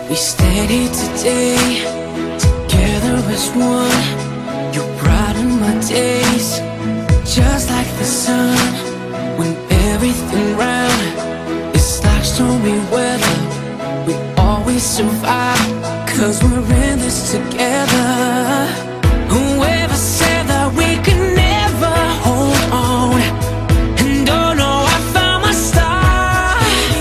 We stand here today, together as one. You brighten my days, just like the sun. When everything round is like stormy weather, we always survive, 'cause we're in this together. Whoever said that we could never hold on, and oh no, I found my star.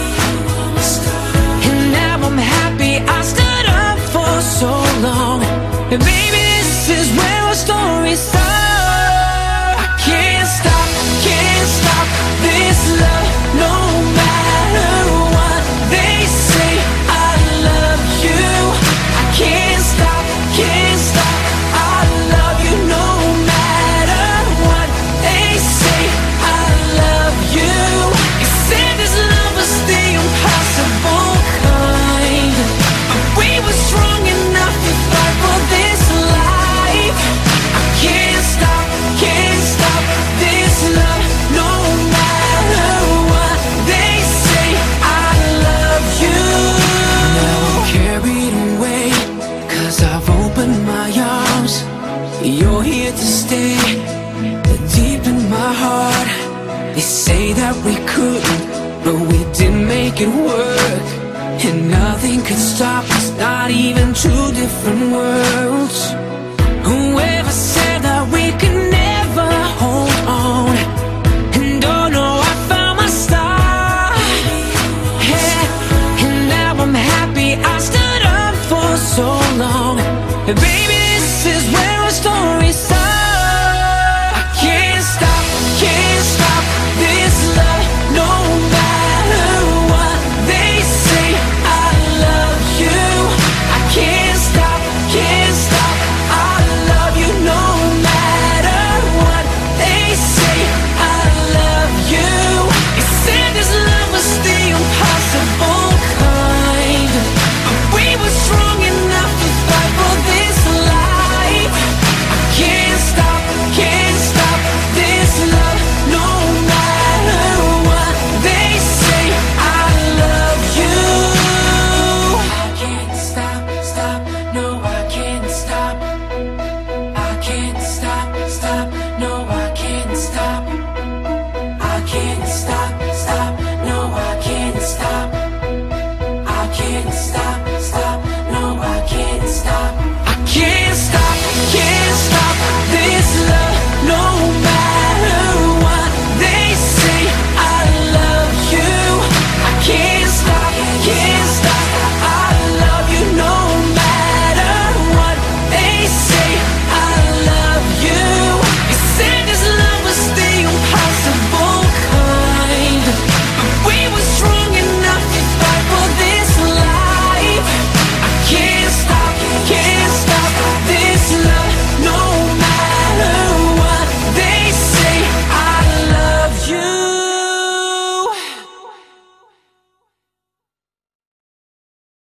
And now I'm happy I stood up for so long. And baby, this is where our story starts. I can't stop this love, no matter what they say. I love you. I can't stop, I love you no matter what they say. I love you. You said this love was the impossible kind, but we were strong enough to fight for this life. I can't stop this love, no matter what they say. I love you. Now I'm carried away, 'cause I've opened my arms. You're here to stay, deep in my heart. They say that we couldn't, but we did make it work. And nothing could stop us, not even two different worlds.